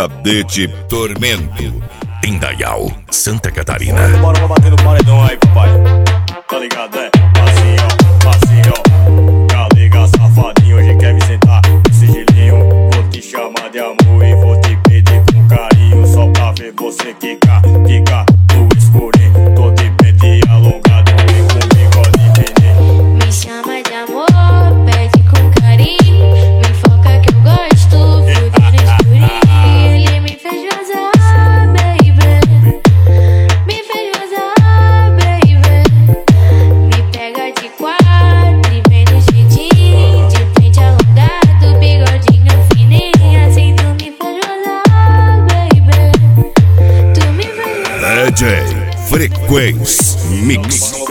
Cadete Tormento, Indaial, Santa Catarina. Bora bater no paredão aí, papai. Tá ligado, é? Assim, ó, assim, ó. Já liga, safadinho, hoje quer me sentar sigilinho. Vou te chamar de amor e vou te pedir com carinho, só pra ver você quicar no escurinho. Tô de pente alongado e comigo ali neném. Me chama de amor, pede com carinho, me foca que eu gosto, fuder no escurinho. Ele me fez gozar, baby, me fez gozar, baby. Me pega de quatro e vem no jeitinho, de frente alongado, bigodinho fininho, assim tu me faz gozar, baby. Tu me faz gozar. DJ Frequência Mix.